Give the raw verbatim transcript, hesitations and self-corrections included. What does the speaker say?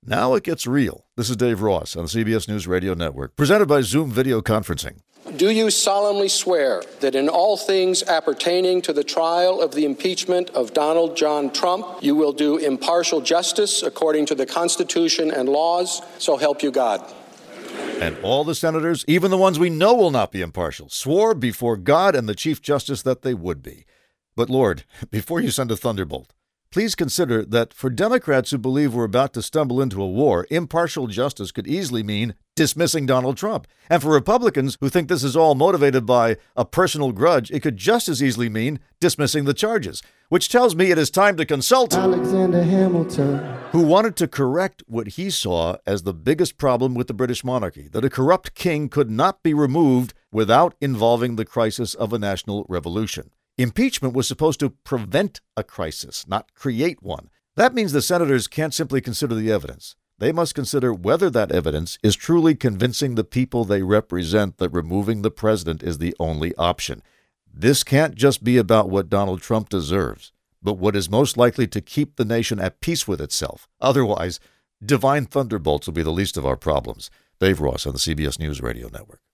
Now it gets real. This is Dave Ross on the C B S News Radio Network, presented by Zoom Video Conferencing. Do you solemnly swear that in all things appertaining to the trial of the impeachment of Donald John Trump, you will do impartial justice according to the Constitution and laws, so help you God? And all the senators, even the ones we know will not be impartial, swore before God and the Chief Justice that they would be. But Lord, before you send a thunderbolt, please consider that for Democrats who believe we're about to stumble into a war, impartial justice could easily mean dismissing Donald Trump. And for Republicans who think this is all motivated by a personal grudge, it could just as easily mean dismissing the charges, which tells me it is time to consult Alexander Hamilton, who wanted to correct what he saw as the biggest problem with the British monarchy, that a corrupt king could not be removed without involving the crisis of a national revolution. Impeachment was supposed to prevent a crisis, not create one. That means the senators can't simply consider the evidence. They must consider whether that evidence is truly convincing the people they represent that removing the president is the only option. This can't just be about what Donald Trump deserves, but what is most likely to keep the nation at peace with itself. Otherwise, divine thunderbolts will be the least of our problems. Dave Ross on the C B S News Radio Network.